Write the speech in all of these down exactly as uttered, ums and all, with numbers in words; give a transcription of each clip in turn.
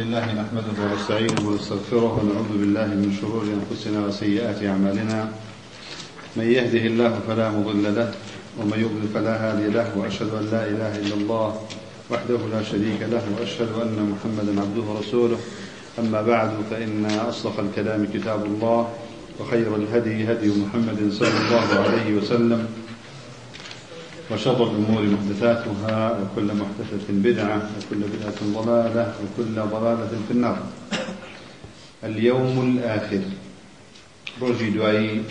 لله نحمده ونستعينه ونستغفره ونعوذ بالله من شرور أنفسنا وسيئات أعمالنا. من يهده الله فلا مضل له ومن يضلل فلا هادي له، وأشهد أن لا إله إلا الله وحده لا شريك له، وأشهد أن محمدا عبده ورسوله. أما بعد، فإن أصدق الكلام كتاب الله، وخير الهدي هدي محمد صلى الله عليه وسلم، وشر الأمور محدثاتها، وكل محدثة بدعة، وكل بدعة ضلالة، وكل ضلالة في النار. اليوم الآخر روجي دعي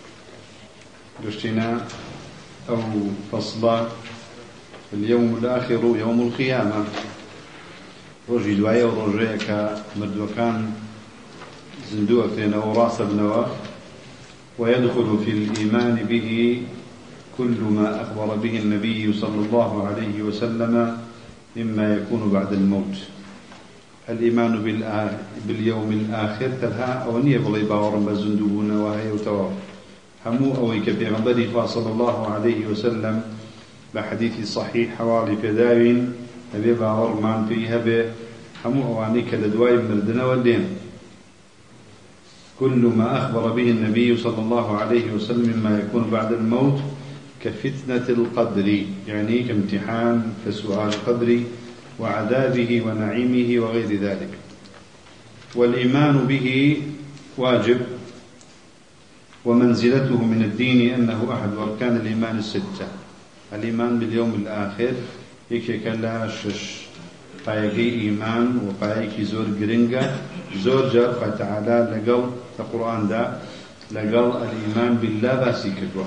دشتنا أو فصلا. اليوم الآخر يوم القيامة. روجي دعي وروجيك مردوكان زندوك لنا وراس ابنوا، ويدخل في الإيمان به كل ما أخبر به النبي صلى الله عليه وسلم مما يكون بعد الموت. الإيمان باليوم الآخر تلها أونية بلي باورم بزندوبون وهي وتوا همو أوي كبيغنبري صلى الله عليه وسلم بحديث صحيح حوالي كداوين أبي باورمان فيها به همو أوانيك لدواي مردنا والدين. كل ما أخبر به النبي صلى الله عليه وسلم مما يكون بعد الموت كفتنة القبر، يعني كامتحان كسؤال القبر وعذابه ونعيمه وغير ذلك. والإيمان به واجب، ومنزلته من الدين أنه أحد أركان الإيمان الستة. الإيمان باليوم الآخر يكيك لا شش قايقي إيمان وقايقي زور قرنقة زور جار فتعالى لقل القرآن دا لقل الإيمان بالله باسي كدوه.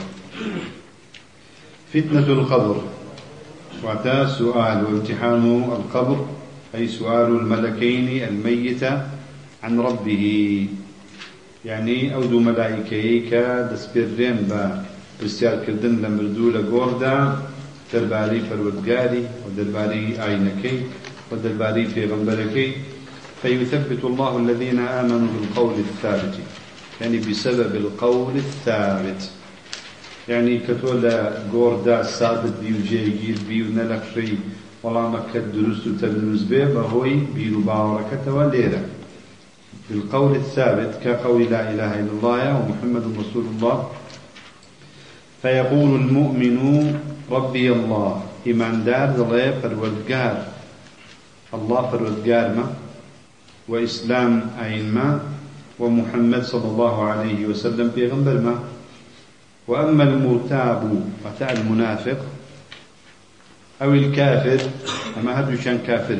فتنة القبر، وعتا سؤال وامتحان القبر، أي سؤال الملكين الميت عن ربه، يعني أودو ملائكيك دسبرين با برسيال كردن لمردو لقوردا درباري فرودقاري ودرباري آينكي ودرباري في غنبركي، فيثبت الله الذين آمنوا بالقول الثابت، يعني بسبب القول الثابت، يعني كتولا قوردا ثابت بيو جيجير بيو نلقشي ولا مكد درست تدرس به بهوي بيرو باوركة وليرة بالقول الثابت كقول لا إله إلا الله ومحمد رسول الله. فيقول المؤمن ربي الله، إيمان دار ذلك فرودقار الله فرودقار ما، وإسلام أين ما، ومحمد صلى الله عليه وسلم في غنبر ما. وأما المرتاب وتاع المنافق أو الكافر، أما هدو كان كافر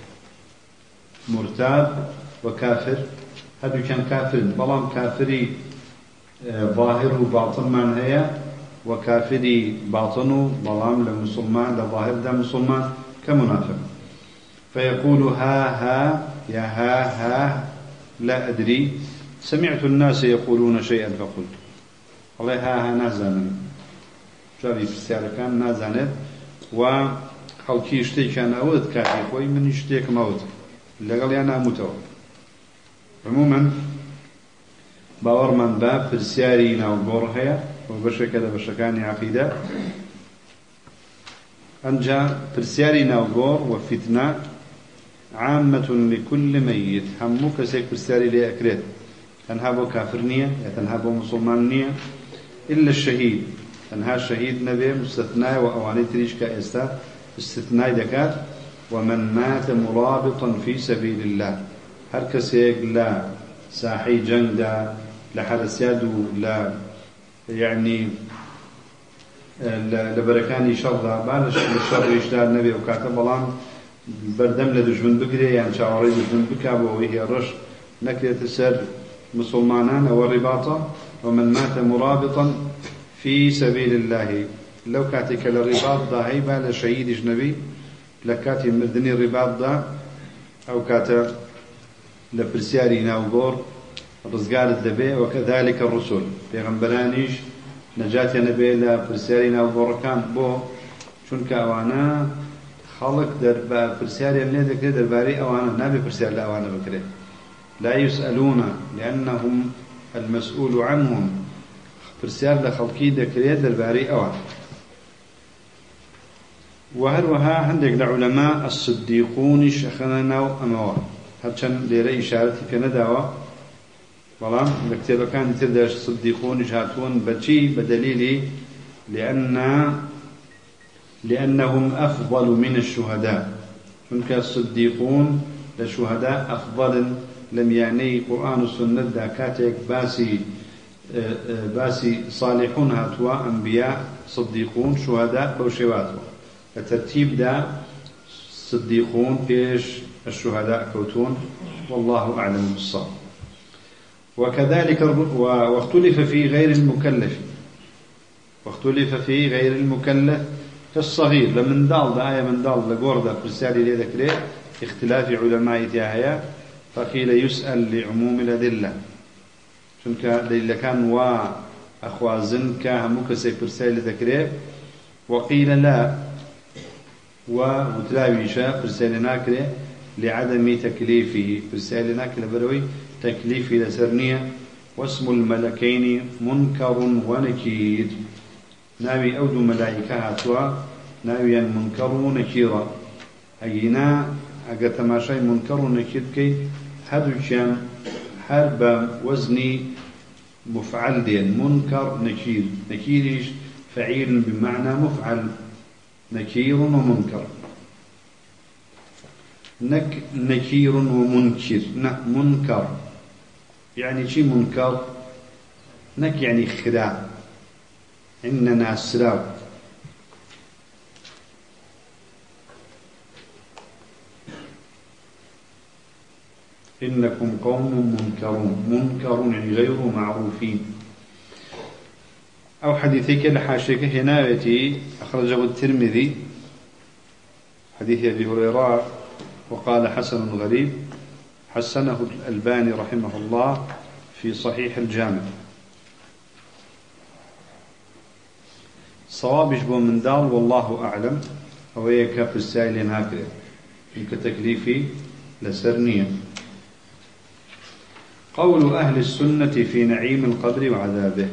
مرتاب وكافر، هدو كان كافر بلام كافري ظاهر وباطن من هي، وكافري باطن بلام لمسلمان لظاهر دا مسلمان كمنافق. فيقول ها ها يا ها ها لا أدري، سمعت الناس يقولون شيئا فقلت. والله ها ها نازاند جاري بسيارة كان نازاند وخلقي يشتي كان أود كافي خوي من يشتيك موت لقال أنا أموتو. عموما باور من باب برسياري ناو بورهيا وبشر كذا بشكاني عقيدة أنجا برسياري ناو بور وفتنة عامة لكل ميت، هموك سيك برسياري لي أكريت تنهابو كافرنية تنهابو مسلمانية إلا الشهيد، تنها الشهيد نبي مستثناء وأواني تريش كأستا استثناء دكات. ومن مات مرابطا في سبيل الله، هر كسيك لا ساحي جندا لحرسيادو لا يعني لبركاني شر بالش الشر يشتغل نبي وكاتب بلان بردم لدجمن بكري، يعني شعوري دجمن بكابو وهي الرش نكرة السر مسلمانان والرباطة. ومن مات مرابطا في سبيل الله، لو كاتك للرباط دا هيبا لشهيد اجنبي لكاتي مردني الرباط دا او كاتا لبرسياري ناوغور رزقار الدبي. وكذلك الرسل بيغنبرانيش نجاتي نبي لبرسياري ناوغور كان بو چونك اوانا خلق دربا برسياري اللي ذكري درباري اوانا نابي برسيار لاوانا بكري لا يسألون لأنهم المسؤول عنهم، برسيار لخلقي ذكري درباري اوانا. وهروها عندك العلماء الصديقون شخنا أموال هرچند ليرة إشارتي في نداوة بلام مكتبة كان تردش صديقون يشهدون بشي بدليل لأن لأنهم أفضل من الشهداء فنك الصديقون للشهداء أفضل لم يعني قرآن السنة دا كاتك باسي باسي صالحون هاتوا أنبياء صديقون شهداء بوشواتوا الترتيب دا صديقون بيش الشهداء كوتون والله أعلم بالصواب. وكذلك واختلف في غير المكلف واختلف في غير المكلف كالصغير لمن دال دا آية من دال لقوردا برسالي لي ذكري اختلاف علماء تياهيا فقيل يسأل لعموم الأدلة شنك دليل كان وأخوازن كهموك سي برسالي ذكري وقيل لا ومتلاويشا برسالي ناكري لعدم تكليفه برسالي ناكري بروي تكليفي لسرنية واسم الملكين منكر ونكير ناوي أود ملائكة هاتوا ناويا منكر ونكيرا أجينا أجا تماشي منكر ونكير كي هادو كان حرب وزني مفعل دين منكر نكير نكيريش فعيل بمعنى مفعل نكير ومنكر نك نكير ومنكر منكر يعني شي منكر نك يعني خداع إننا سراو إنكم قوم منكرون منكرون يعني غير معروفين أو حديثك لحاشيك هنا يأتي أخرجه الترمذي حديث أبي هريرة وقال حسن غريب حسنه الألباني رحمه الله في صحيح الجامع صواب يشبه من دار والله أعلم أو يكاف السائل هكذا كتكليفي لسرنية. قول أهل السنة في نعيم القبر وعذابه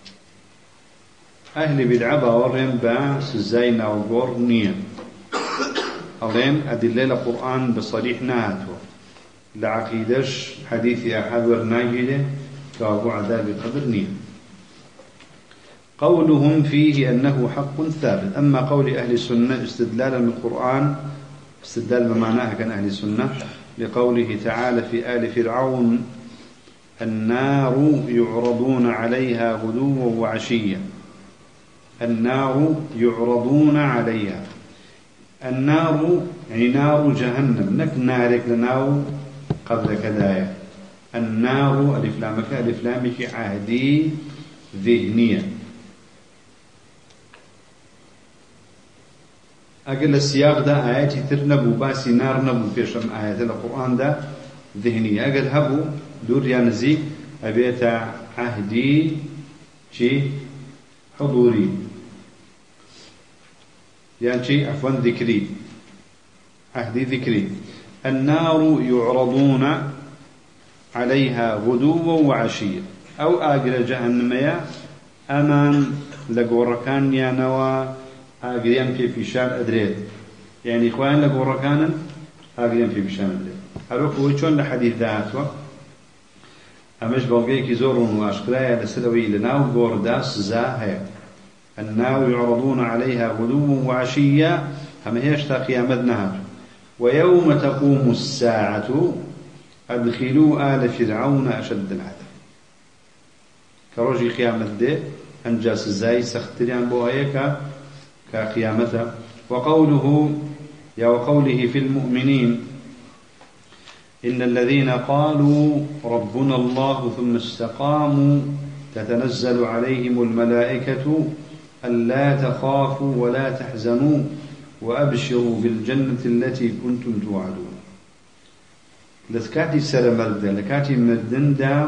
أهل بدعة ورين با سزاينا وقرنية ألين أدلة القرآن بصريح ناتو لعقيدش حديث أحد ورناجده كابو عذاب القبر نية. قولهم فيه أنه حق ثابت. أما قول أهل السنة استدلالا من القرآن استدلال بمعناها كان أهل السنة لقوله تعالى في آل فرعون النار يعرضون عليها غدوا وعشيا النار يعرضون عليها النار يعني نار جهنم نك نارك لناو قبل كداية النار الإفلامك الإفلامك عهدي ذهنية أقل السياق ده آيات ترنبو باسي نار نبو فيشم آيات القرآن ده ذهنية أقل هبو دور يانزي أبيت عهدي شي حضوري يعني شي عفوا ذكري عهدي ذكري. النار يعرضون عليها غدوا وعشيا أو آقل جهنم أمان لقوركان يا نوا آقليان في فيشان أدريد يعني إخوان لقوركانا آقليان في فيشان أدريد هروك ويشون لحديث ذاتوا أمش بلغيكي زورون وأشكرايا لسلوي لناو قوردا سزاها النار يعرضون عليها غدوا وعشيا هم هيشتا قيامتنا ويوم تقوم الساعة أدخلوا آل فرعون أشد العذاب كرجي قيامت دي أنجاس الزاي سختريان بوهيك كقيامتها. وقوله يا وقوله في المؤمنين إن الذين قالوا ربنا الله ثم استقاموا تتنزل عليهم الملائكة ألا تخافوا ولا تحزنوا وأبشروا بالجنة التي كنتم توعدون. لسكاتي سر مرد لكاتي مردن دا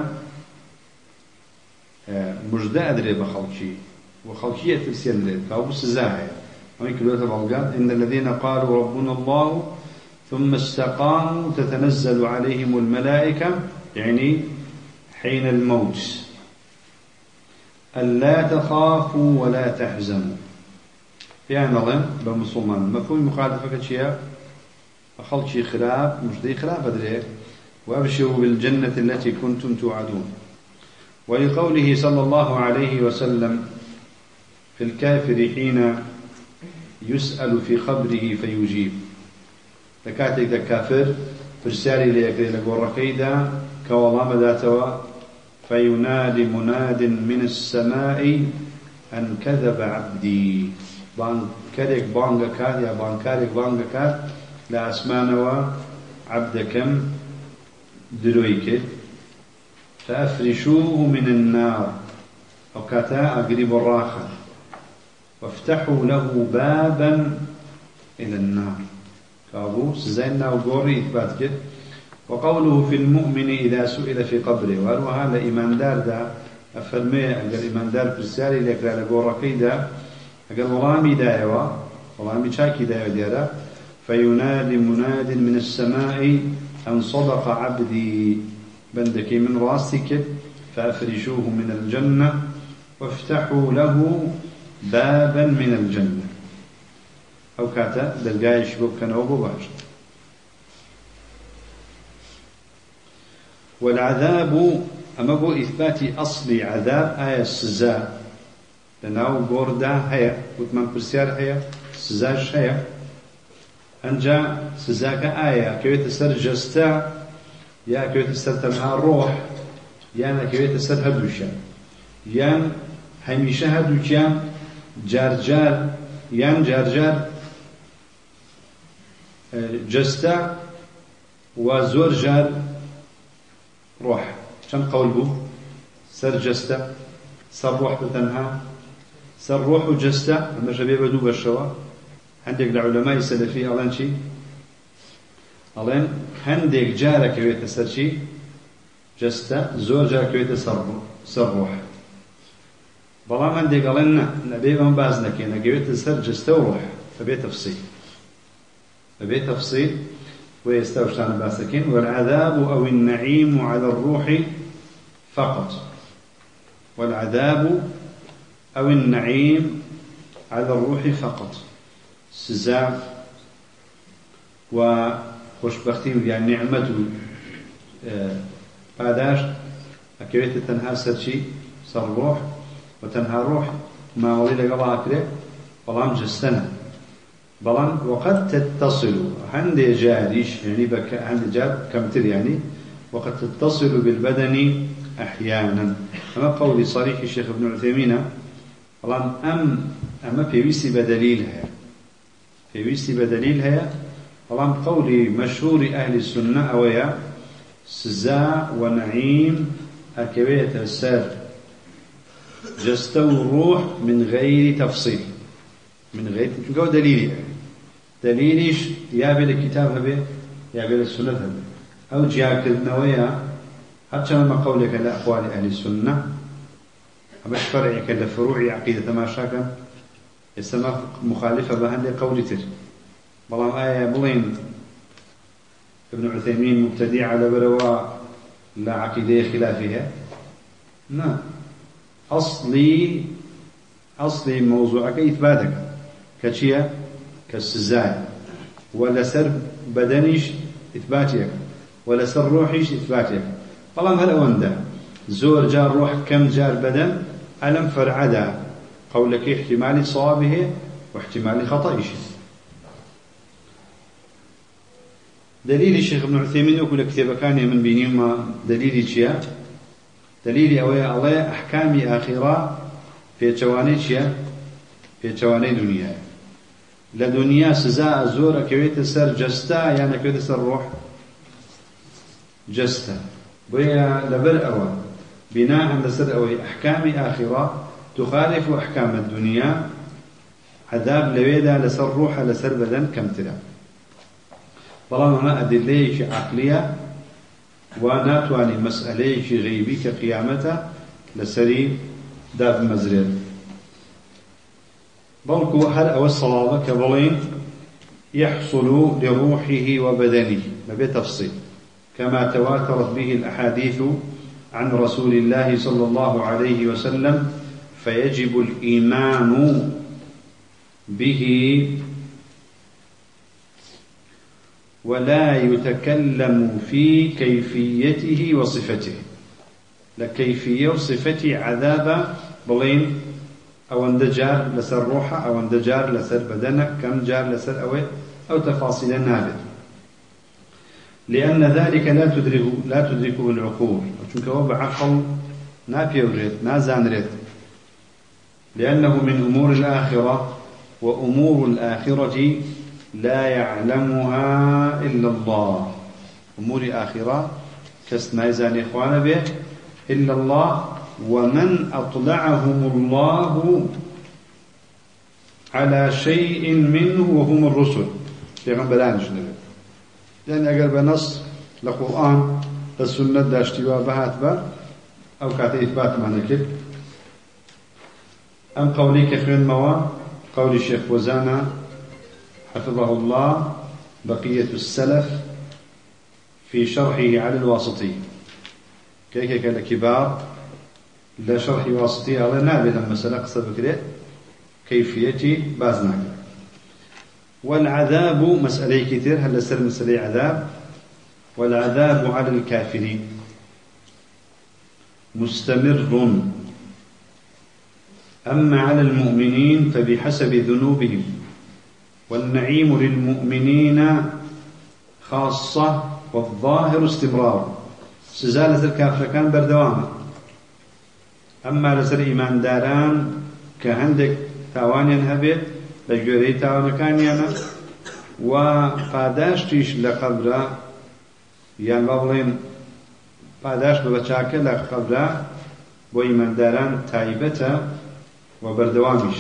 مجدى أدري بخلشي وخلشية ترسل كابو سزاهي إن الذين قالوا ربنا الله ثم استقاموا تتنزل عليهم الملائكة يعني حين الموت ألا تخافوا ولا تحزنوا يعني الله بمسلمان مفهوم مخالفة كشيء أخلق شيء خلاف مش دي خلاف أدري وأبشروا بالجنة التي كنتم توعدون. ولقوله صلى الله عليه وسلم في الكافر حين يسأل في قبره فيجيب، لكاتك الكافر فرسالي ليكري لقوركيدا كوالام ذاتوا فينادي مناد من السماء أن كذب عبدي، بانكارك بانكات يا بانكارك بانكات لا أسمانوا عبدكم درويك فأفرشوه من النار أو كاتا أقرب الراخة وافتحوا له بابا إلى النار كابو سزينا وقوري إثبات كده. وقوله في المؤمن إذا سئل في قبره، وأروها لإيمان دار دا أفرمي أقل إيمان دار برسالي لكرا لقوركي دا أقل ورامي دايوا ورامي شاكي دايوا ديارا فينادي مناد من السماء أن صدق عبدي بندك من راسك فأفرشوه من الجنة وافتحوا له بابا من الجنة أو كاتا دلقايش بوكا نوبو باش. والعذاب أما بو إثبات أصل عذاب آية السزاء لأنه قوردا هيا وثمان برسيار هيا سزاش هيا أنجا سزاك آية كويت سر جستا يا كويت سر تنها الروح يا كويت سر هدوشا يا هميشه هدوشا جارجار يا جارجار جستا وزور جار روح. كم قول بو سر جستا سر روح بتنها سر روح وجستا أما شبيه بدو بالشوا عندك العلماء السلفية ألان شي ألان عندك جارة كويت سر شي جستا زور جار كويت سر سر روح بلام عندك ألان نبي من بازنا كينا كويت سر جستا وروح فبيه تفصيل فبيه تفصيل ويستوشان باسكين. والعذاب أو النعيم على الروح فقط، والعذاب أو النعيم على الروح فقط سزاع وخشبختي يعني نعمة بعداش أكيد تنها سرشي سر روح وتنها روح ما ولي لقبها أكله بلام جستنا بلان وقد تتصل عندي جاريش يعني بك عندي جار كمتر يعني وقد تتصل بالبدن أحيانا. أما قولي صريح الشيخ ابن عثيمين بلان أم أما بيويسي بدليلها بيويسي بدليلها بلان قولي مشهور أهل السنة أويا سزاع ونعيم أكوية السر جستو الروح من غير تفصيل من غير تقول دليلي دليليش يا بالكتاب هبه يا بالسنة هبه أو جاك النوية حتى ما قولك لأقوال أهل السنة أمش فرعك لفروع عقيدة ما شاكا يسمى مخالفة بهن لقول تر بلام آية بلين ابن عثيمين مبتدع على برواء لا عقيدة خلافها نعم أصلي أصلي موضوعك إثباتك كشيء كالسزاي ولا سر بدنيش إثباتك ولا سر روحيش إثباتك طالما هل أوندا زور جار روح كم جار بدن ألم فرعدا قولك احتمال صوابه واحتمال خطئه. دليل الشيخ ابن عثيمين يقول كتاب كان من بينهما دليل شيء دليل أويا الله أحكام آخرة في تواني شيء في تواني دنيا لدنيا سزاء زور كويت سر جستا يعني كويت سر روح جستا ويا لبر أوى بناء على سر أوي أحكام آخرة تخالف أحكام الدنيا عذاب لويدا لسر روح لسر بدن كم تلا طالما ما أدليش عقلية وناتواني مسألة غيبي كقيامته لسري داب مزرير بلكو هل أو الصلاة كبلين يحصل لروحه وبدنه ما بتفصيل كما تواترت به الأحاديث عن رسول الله صلى الله عليه وسلم فيجب الإيمان به ولا يتكلم في كيفيته وصفته. لكيفية وصفة عذاب بلين أو اندجار لسر روحه أو اندجار لسر بدنك كم جار لسر أو أو تفاصيل نابت، لأن ذلك لا تدركه لا تدركه العقول، وشنك هو بعقل نابيوريت نازانريت، لأنه من أمور الآخرة، وأمور الآخرة لا يعلمها إلا الله. أمور آخرة كسنايزان إخوانا به إلا الله، ومن أطلعهم الله على شيء منه وهم الرسل پیغمبران جنبه. يعني أقل بنص لقرآن للسنة داشتوا بهات با أو كات إثبات معنى كده. أم قولي كخوين موا قول الشيخ وزانا حفظه الله بقية السلف في شرحه على الواسطي كيف كان كبار لا شرح واسطي على نابل لما سنقص بكرة كيفية بازناك. والعذاب مسألة كثير، هل سر مسألة عذاب؟ والعذاب على الكافرين مستمر، أما على المؤمنين فبحسب ذنوبهم، والنعيم للمؤمنين خاصة والظاهر استمرار. سزالة الكافر كان بردوامة، أما لسر إيمان داران كهندك تاوانيا هبت لجوري تاوانا كانيانا وفاداشتيش لقبرا يعني بابلين فاداش ببچاكا لقبرا بو إيمان داران تايبتا وبردواميش.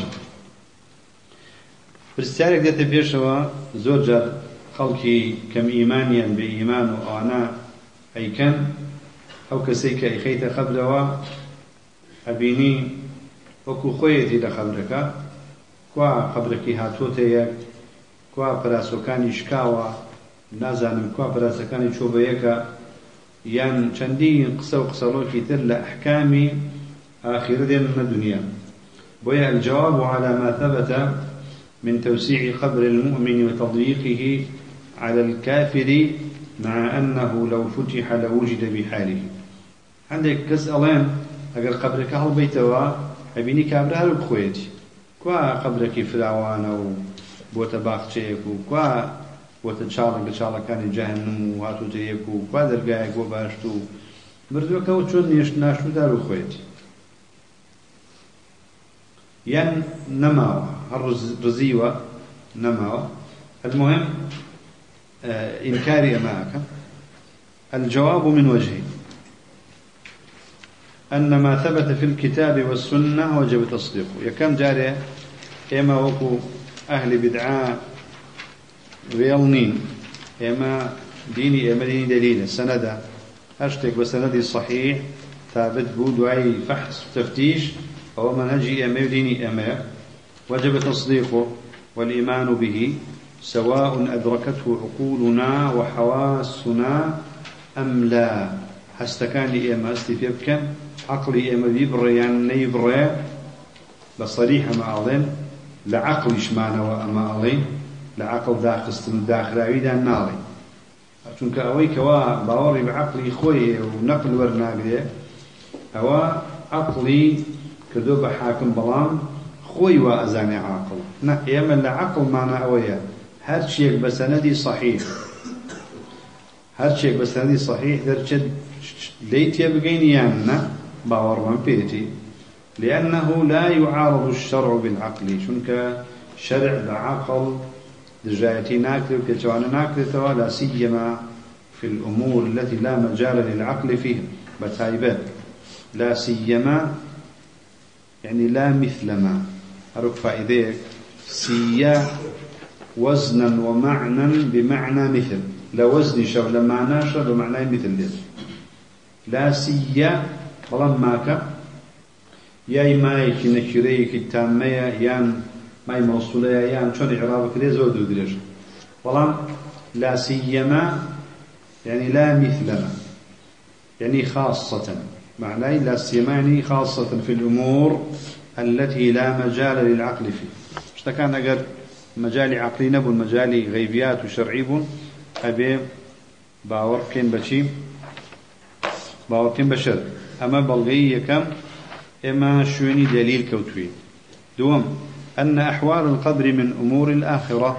برسالك ديتا بيشوا زوجر خلقي كم إيمانيا بإيمان وأنا أي كان أو كسيكا إخيتا خبروا أبيني وكو خويتي لخبرك كوا خبركي هاتوتيك كوا براسوكاني شكاوا نازانم كوا براسوكاني شوبيكا يان چندين قصة وقصلوكي تر لأحكامي آخر دين الدنيا. ويا الجواب على ما ثبت من توسيع قبر المؤمن وتضييقه على الكافر مع أنه لو فتح لوجد بحاله. عندك كسألين أقل قبرك هل بيتوا أبيني كابرها لبخويتي كوا قبرك فراوانا وبوتا باخشيكو كوا بوتا تشالك تشالك كان جهنم وهاتو تيكو كوا درقايك وباشتو مردوكا وچون نيش ناشتو دارو خويتي ين نماو هالرزيوة نماو. المهم آه إنكاري أماك. الجواب من وجهين: أن ما ثبت في الكتاب والسنة وجب تصديقه. يكم جاري إما وكو أهل بدعاء غيلنين إما ديني إما ديني دليل سندة أشتك بسندي صحيح ثابت بود وعي فحص تفتيش أو منهجي إما ديني إما وجب تصديقه والإيمان به سواء أدركته عقولنا وحواسنا أم لا. حستكان لي إما استفيبكن عقلي إما بيبري يعني نيبري بصريحة ما أظن لعقل إشمانا وأما أظن لعقل داخل داخل عيدا ناري چونك أوي كوا باوري بعقلي خوي ونقل ورناقلي أو عقلي كذوب حاكم بلان خوي وأزاني عاقل نا إما لعقل معنا أويا هر شيء بسندي صحيح هر شيء بسندي صحيح درجة ليت يبقين يانا باور من بيتي، لأنه لا يعارض الشرع بالعقل. شنك شرع بعقل دجايتي ناكل وكتوانا ناكل لا سيما في الأمور التي لا مجال للعقل فيها بتايبات لا سيما يعني لا مثلما أرك فائديك سيا وزنا ومعنى بمعنى مثل لا وزن شو لا معنى شو بمعنى مثل ليش لا سيا بلان ماكا ياي مايك نكريك التامية يان ماي موصولة يان شون إعرابك ليه زود ودريش بلان لا سيما يعني لا مثلما يعني خاصة معناه لا سيما يعني خاصة في الأمور التي لا مجال للعقل فيه. اشتكان أقر مجال عقلي نبو المجال غيبيات وشرعيب أبي باور كين بشي باور كين بشر أما بلغي كم إما شوني دليل كوتوي دوم أن أحوال القبر من أمور الآخرة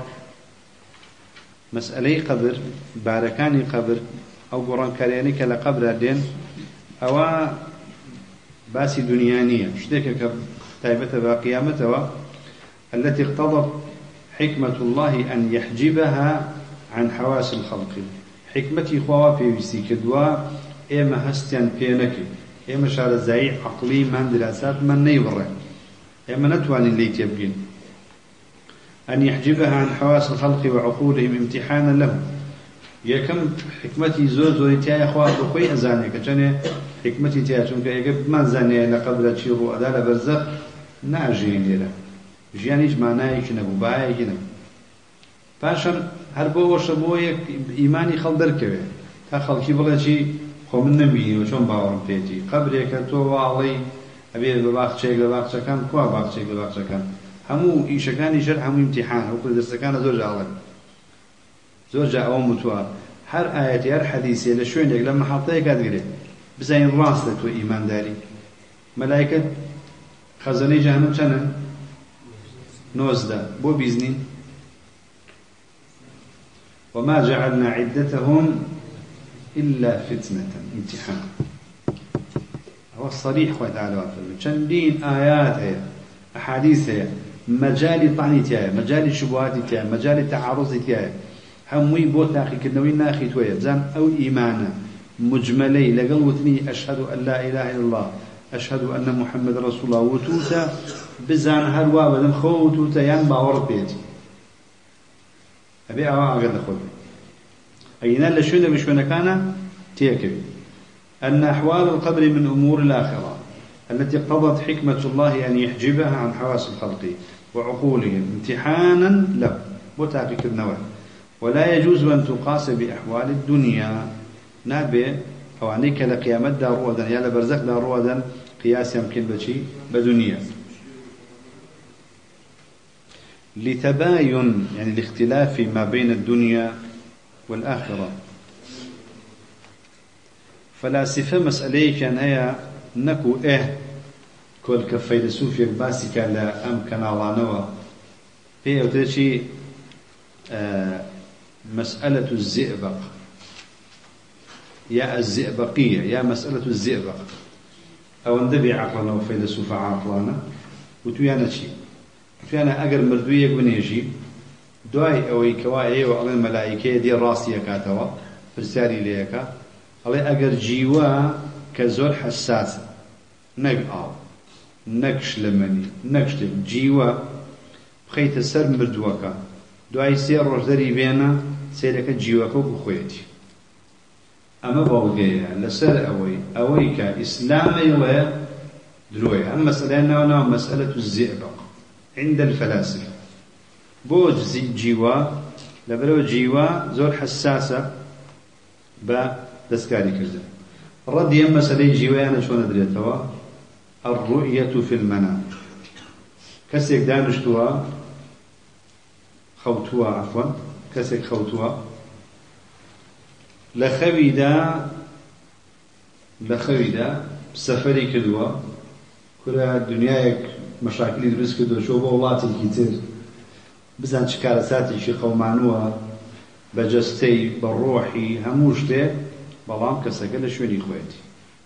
مسألة قبر باركاني قبر أو قران كريانيك لقبر الدين أو باسي دنيانية شتيك تايبة بقيامتها التي اقتضت حكمة الله أن يحجبها عن حواس الخلق حكمتي خوا في وسيك دوا إما هستيان بينك إما شار زعيع عقلي من دراسات من نيبره إما نتوان اللي تبين أن يحجبها عن حواس الخلق وعقولهم امتحانا لهم يكم حكمتي زور زور تيا أخوات أخوي أزاني كأنه حكمتي تيا شنك يجب ما زاني لقبل تشيرو أداة برزخ ناجين له جيانيش معناه كنا بباعي كنا فاشن هربو وشبوه إيماني خلدر كوي تا خلقي بلا شيء خو من نبيني وشون باورم بيتي قبرك تو علي أبي بباخشة بباخشة كان كوا باخشة بباخشة كان همو إيش كان يشرح همو امتحان وكل درس كان زوج على زوج أو متوا هر آية هر حديث لشوين يقول لما حطيه قاعد يقول بزين راسلت وإيمان داري ملائكة خزاني جهنم شنن نوزدا بو بيزني وما جعلنا عدتهم إلا فتنة امتحان هو الصريح خوي تعالى وفرمي شندين آيات هي أحاديث هي مجال طعني تياي مجال شبهات تياي مجال تعارض تياي هموي بوت ناخي كدنوي ناخي تويا بزان أو إيمانا مجملي لقل وثني أشهد أن لا إله إلا الله أشهد أن محمد رسول الله وتوتا بزان هروا بدن خو وتوتا ين باور بيتي أبي أوا أقعد أخذ أينا لشون بشون كان تيكبي أن أحوال القبر من أمور الآخرة التي اقتضت حكمة الله أن يحجبها عن حواس الخلق وعقولهم امتحانا له وتحقيق النوع ولا يجوز أن تقاس بأحوال الدنيا نابي أو عنيك لقيامة دار رودا يا لبرزق دار رودا قياس يمكن بشي بدنيا لتباين يعني الاختلاف ما بين الدنيا والآخرة فلاسفة مسألة كان هي نكو إيه كل كفيلسوف يكباسي كلا أم كنالانوا هي وتشي آه مسألة الزئبق يا الزئبقية يا مسألة الزئبق أو اندبي عقلنا وفيلسوف عقلنا وتويانا شي تويانا أجر مردوية بنيجي دواي أو كواي وعلى الملائكة دي راسية كاتوا فرسالي ليكا على أجر جيوا كزور حساسة نقع نقش لمني نقش جيوا بخيت السر مردوكا دواي سير رجدري بينا سيرك جيوكا بخويتي أما بوجيه لسر أوي أوي كإسلامي و دروي أما مسألة أنا مسألة الزئبق عند الفلاسفة بوج جيوا لبلو جيوا زور حساسة با دسكاري كذا رد يم مسألة جيوا أنا شو ندري توا الرؤية في المنام كسيك دانشتوا خوتوا عفوا كسيك خوتوا لخويدا لخويدا سفري كدوا كل الدنيا مشاكل درس كدوا شو بولاتي كتير بزن شكارساتي شي قومانوا بجستي بالروحي هموش ده بلام كسكل شوني خواتي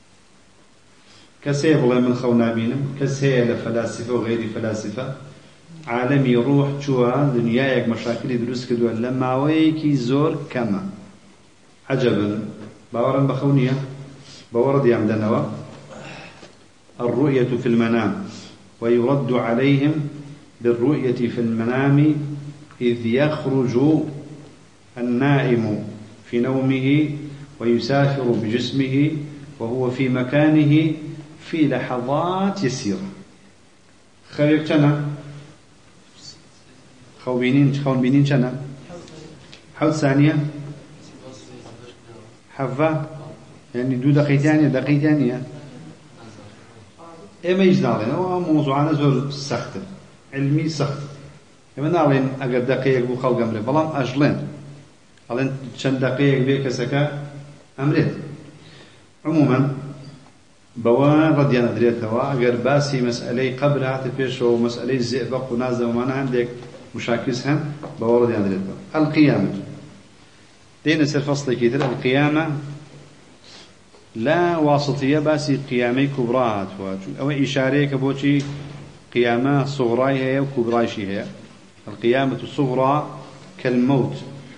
كسي بلا من خونا بينم كسي لفلاسفة وغير فلاسفة عالمي روح شوها دنياك مشاكل درس كدوا لما ويكي زور كما عجبا باورا بخونية بورد يعمدنوا الرؤية في المنام ويرد عليهم بالرؤية في المنام إذ يخرج النائم في نومه ويسافر بجسمه وهو في مكانه في لحظات يسيرة خير كنا خو بينين خون بينين كنا حوت ثانية حفا يعني دو دقيقتين دقيقتين إما يجنالين هو موضوعنا زور سخت علمي سخت إما نالين أجر دقيق بو خلق أمري بلام أجلين هلين چند دقيقة بيه كسكا أمريت عموما بوا رديان أدريتها أجر باسي مسألة قبل هاتفيش ومسألة الزئبق ونازل ومانا عندك مشاكسها بوا رديان أدريتها القيامة دين سر فصل كتير القيامة لا واسطية باسي قيامة كبرى أو إشارة كبوشي قيامة صغرى هي وكبرى هي القيامة الصغرى كالموت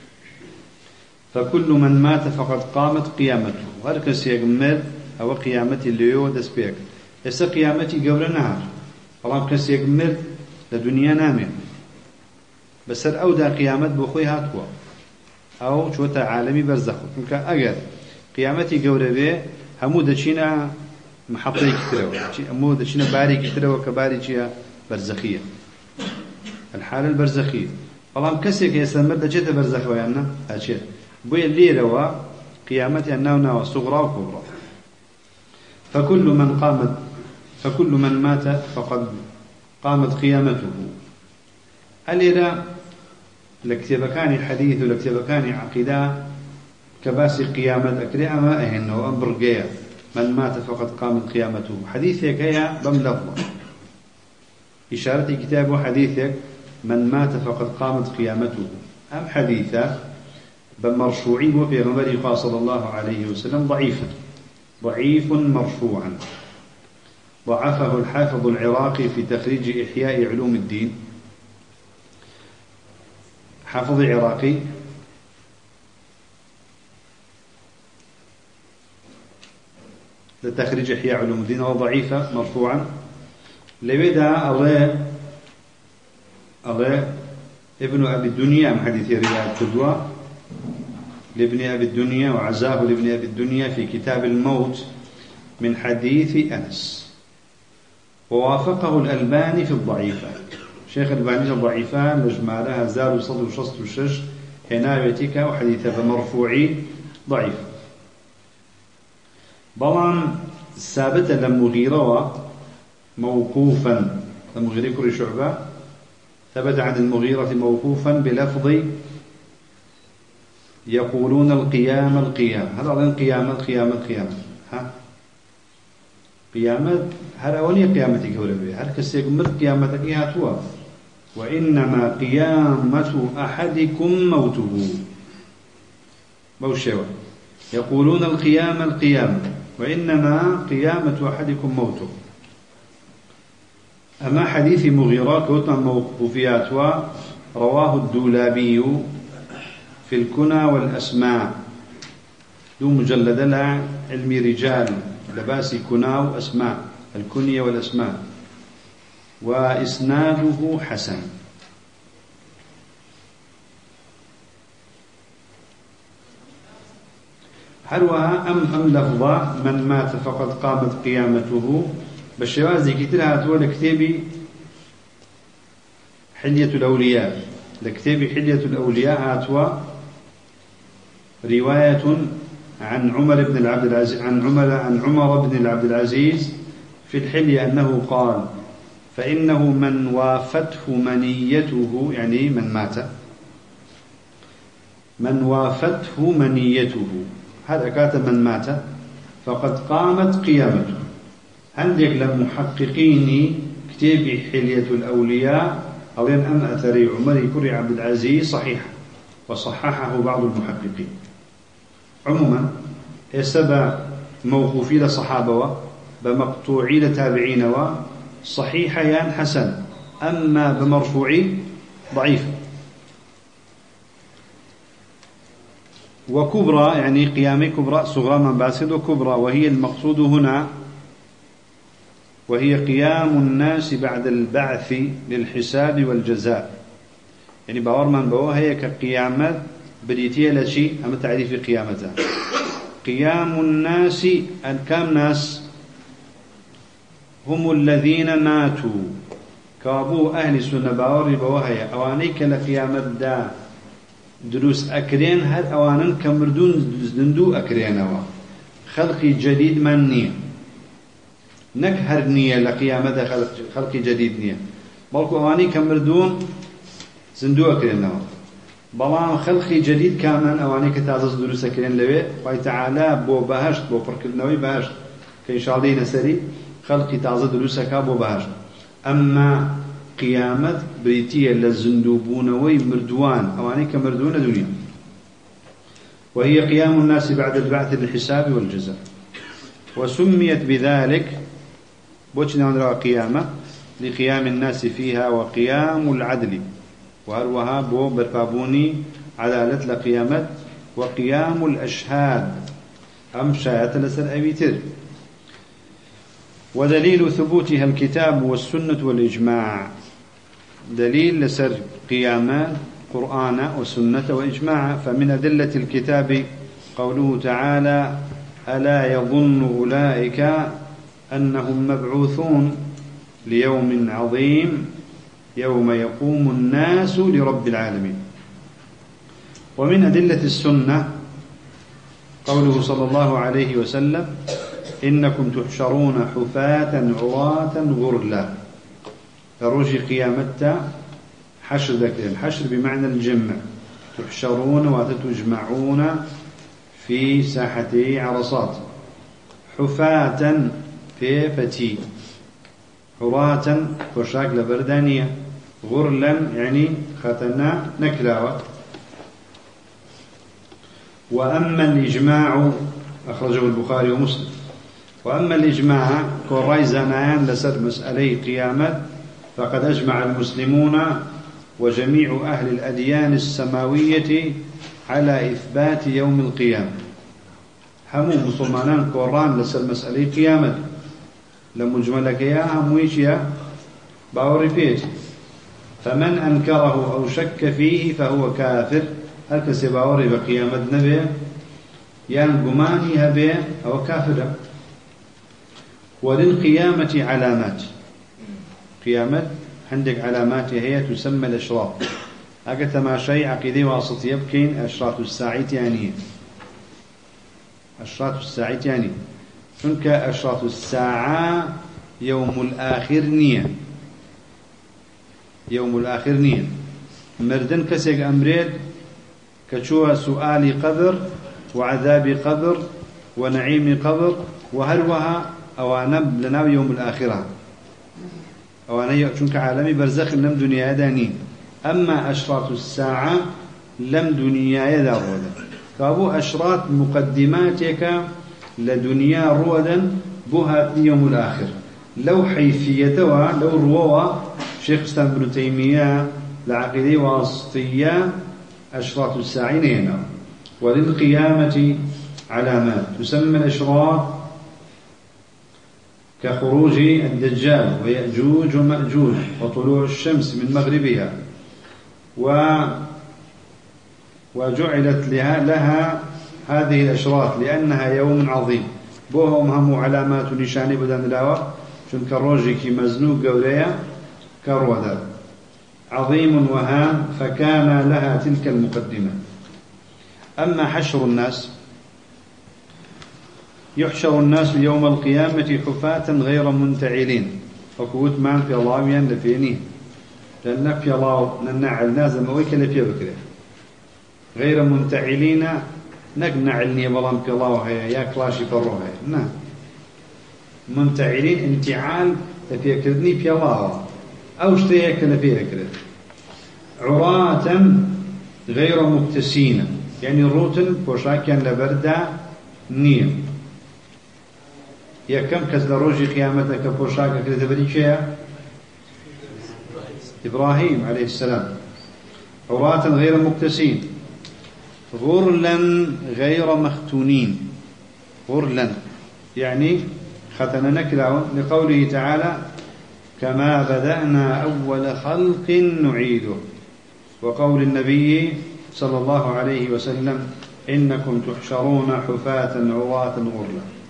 فكل من مات فقد قامت قيامته هركس يجمل أو قيامتي اللي هو دسبيك هسه قيامتي قبل نهار طالما كس يجمل لدنيا نامين بس الأودى قيامت بأخوي هاتوا أو شو عالمي برزخ ممكن أجد قيامتي قبل به همو دشينا محطة كتيرة همو دشينا باري كتيرة وكباري شيء برزخية الحالة البرزخية طالما كسيك يستمر دجيت برزخ ويانا أشياء بوي اللي روا قيامتي أنه نوى صغرى وكبرى فكل من قامت فكل من مات فقد قامت قيامته الإرى لكتبكاني حديث لكتبكاني عقيدة كباسي قيامة أكري أما أهنه أمر جيا من مات فقد قامت قيامته حديثك هي بملفظة إشارة كتاب حديثك من مات فقد قامت قيامته أم حديثة بمرفوعي وفي غمر صلى الله عليه وسلم ضعيفا ضعيف مرفوعا ضعفه الحافظ العراقي في تخريج إحياء علوم الدين حافظ عراقي لتخريج إحياء علوم الدين وضعيفة مرفوعا لبدا الله الله ابن أبي الدنيا من حديث رياض قدوة لابن أبي الدنيا وعزاه لابن أبي الدنيا في كتاب الموت من حديث أنس ووافقه الألباني في الضعيفة شيخ الألباني الضعيفة لجمالها زار صدر وشصت وشش هنا يتيك وحديثة بمرفوعي ضعيف بلان ثابتة للمغيرة موقوفا المغيرة كل شعبة ثبت عن المغيرة موقوفا بلفظ يقولون القيامة القيامة هذا أولا قيامة القيامة القيامة ها قيامة هذا أولي قيامتك هو لبي هذا كسيك مر قيامتك إيها توا وإنما قيامة أحدكم موته موشوا يقولون القيامة القيامة وإنما قيامة أحدكم موته أما حديث مغيرة كوتنا موقوفيات رواه الدولابي في الكنى والأسماء دو مجلد لها علم رجال لباس كنى وأسماء الكنية والأسماء وإسناده حسن هلوها أم أم لفظة من مات فقد قامت قيامته بالشوازي كتير هاتوا لكتابي حلية الأولياء لكتابي حلية الأولياء هاتوا رواية عن عمر بن العبد العزيز عن عمر عن عمر بن العبد العزيز في الحلية أنه قال فإنه من وافته منيته يعني من مات من وافته منيته هذا كاتب من مات فقد قامت قيامته عندك للمحققين كتابي حلية الأولياء أو أن أثري عمر كري عبد العزيز صحيح وصححه بعض المحققين عموما السبع موقوفي لصحابة بمقطوعي لتابعين صحيحيان حسن أما بمرفوعي ضعيف وكبرى يعني قيامي كبرى صغرى من باسد وكبرى وهي المقصود هنا وهي قيام الناس بعد البعث للحساب والجزاء يعني باور من بوا هي كقيامة بديتية لشيء أما تعريف قيامتها قيام الناس أن كم ناس هم الذين ماتوا كابو أهل سنة باور بوا هي أوانيك لقيامة دا دروس أكرين هر أوانا كمردون زندو أكرينوا خلقي جديد من نية نكهر نية لقيامة خلقي جديد نية بلكو أواني كمردون زندو أكرينوا بلان خلقي جديد كامل أواني كتازز دروسة كرين لوي ويتعالى بو بهشت بو فركلنوي بهشت كإن شاء الله نسري خلقي تازز دروسة كا بو بهشت أما قيامة بريتية للزندوبونوي مردوان أواني كمردون دنيا وهي قيام الناس بعد البعث للحساب والجزاء وسميت بذلك بوشنا نرى قيامة لقيام الناس فيها وقيام العدل وهروها بو بربابوني عدالة لقيامة وقيام الأشهاد أم شاية لسر أبيتر ودليل ثبوتها الكتاب والسنة والإجماع دليل لسر قيامان قرآن وسنة وإجماع فمن أدلة الكتاب قوله تعالى ألا يظن أولئك أنهم مبعوثون ليوم عظيم يوم يقوم الناس لرب العالمين ومن أدلة السنة قوله صلى الله عليه وسلم إنكم تحشرون حفاة عراة غرلا فروجي قيامتا حشر ذكر الحشر بمعنى الجمع تحشرون وتتجمعون في ساحتي عرصات حفاة في فتي عراة وشاك لبردانية غرلا يعني ختنا نكلاوة وأما الإجماع أخرجه البخاري ومسلم وأما الإجماع كوراي زنايان لسر مسألة قيامة فقد أجمع المسلمون وجميع أهل الأديان السماوية على إثبات يوم القيامة همو مسلمان كوران لسر مسألة قيامة لمجملك يا همويش يا باوري بيتي فمن أنكره أو شك فيه فهو كافر هل كسباوري بقيامة نبي يعني قماني هبي أو كافر وللقيامة علامات قيامة عندك علامات هي تسمى الأشراط أكثر ما شيء عقيدي واسط يبكين أشراط الساعة يعني أشراط الساعة يعني شنك أشراط الساعة يوم الآخر نية يوم الآخر نية مردن كسيك أمريد كشوى سؤال قبر وعذاب قبر ونعيم قبر وهلوها أوانا لنا يوم الآخرة أوانا شنك عالمي برزخ لم دنيا دانين أما أشراط الساعة لم دنيا دارودا كابو أشراط مقدماتك لدنيا رودا بها يوم الآخر لو حيثيتها لو روا شيخ الإسلام ابن تيمية العقيدة واسطية أشراط الساعين هنا وللقيامة علامات تسمى الأشراط كخروج الدجال ويأجوج ومأجوج وطلوع الشمس من مغربها و وجعلت لها, لها هذه الأشراط لأنها يوم عظيم بوهم هم علامات نشاني بدن الأوى شن كروجي كي مزنوق قوليا كرودا عظيم وهام فكان لها تلك المقدمة. أما حشر الناس يحشر الناس يوم القيامة حفاة غير منتعلين فكوت مان في الله يان لفيني لأن في الله ننعل نازم ويك لفي بكره غير منتعلين نقنعلني بلان في الله هي يا كلاشي فروها نعم منتعلين انتعال لفي كردني في الله أو اشتيك لفي كرد عراة غير مكتسين يعني روتن بوشاكيا لبردا نيم يا كم كز لروجي قيامتك بوشاكا كرد بريشيا إبراهيم عليه السلام عراة غير مكتسين غرلا غير مختونين غرلا يعني ختنا نكلا لقوله تعالى كما بدأنا أول خلق نعيده وقول النبي صلى الله عليه وسلم إنكم تحشرون حفاة عراة غرلا